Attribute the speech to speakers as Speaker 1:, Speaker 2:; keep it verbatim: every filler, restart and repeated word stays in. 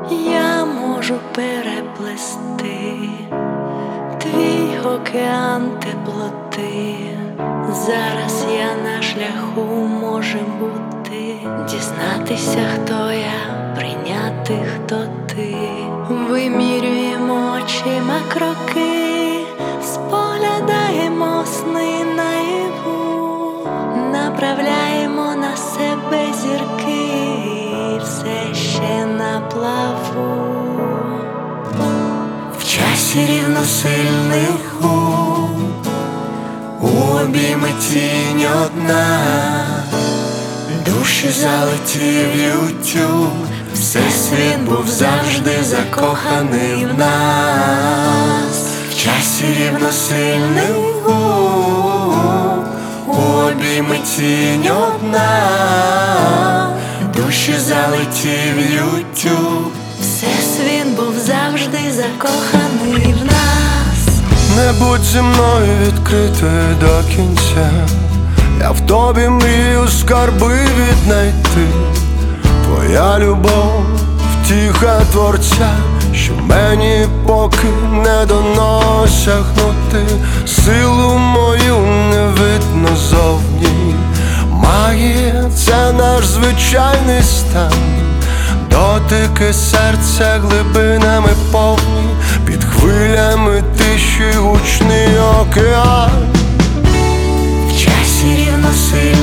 Speaker 1: Я можу переплести твій океан теплоти. Зараз я на шляху може бути, дізнатися, хто я, прийняти, хто ти. Вимірюємо очима кроки, споглядаємо сни наяву, направляємо на себе зірки, все ще на плаву. В часі рівносильних губ у обійми тінь одна, душі залетів ютюб, всесвіт був завжди закоханий в нас. В часі рівносильних губ у обійми тінь одна, душі залетів ютюб, всесвіт був завжди закоханий в нас.
Speaker 2: Не будь зі мною відкритою до кінця, я в тобі мрію скарби віднайти. Твоя любов втіха творця, що мені поки не дано сягнути. Силу мою не видно зовні, магія — це наш звичайний стан. Дотики серця глибинами повні, під хвилями тиші гучний океан.
Speaker 1: В часі рівносильних